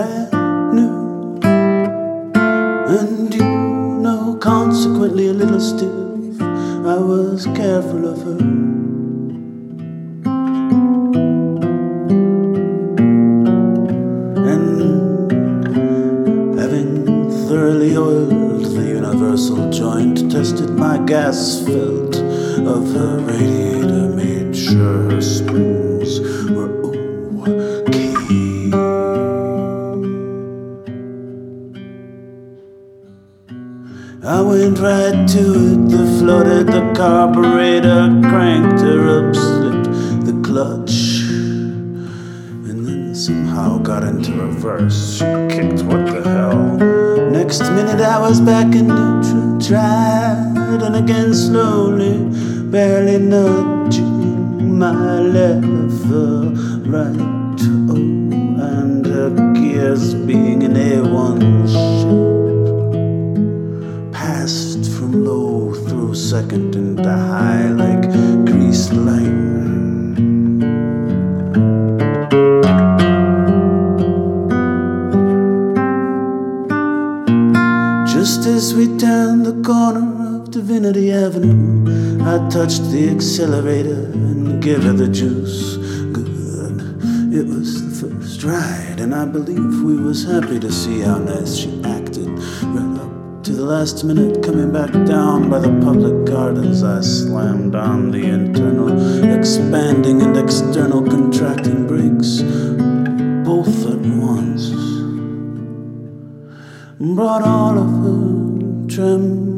brand new. And you know, consequently a little stiff, I was careful of her. And having thoroughly oiled the universal joint, tested my gas felt of her radiator, made sure her springs were okay. I went right to it, flooded the carburetor, cranked her up, slipped the clutch, and then somehow got into reverse. She kicked, what the hell? Next minute I was back in neutral, tried, and again slowly, barely nudging my left right, and her gears being in A1 shape, passed from low through second into high like greased lightning. Just as we turned the corner of Divinity Avenue, I touched the accelerator and gave her the juice. Good. It was the first ride, and I believe we was happy to see how nice she acted. Right up to the last minute, coming back down by the public gardens, I slammed on the internal expanding and external contracting brakes, both at once. Brought all of her trembling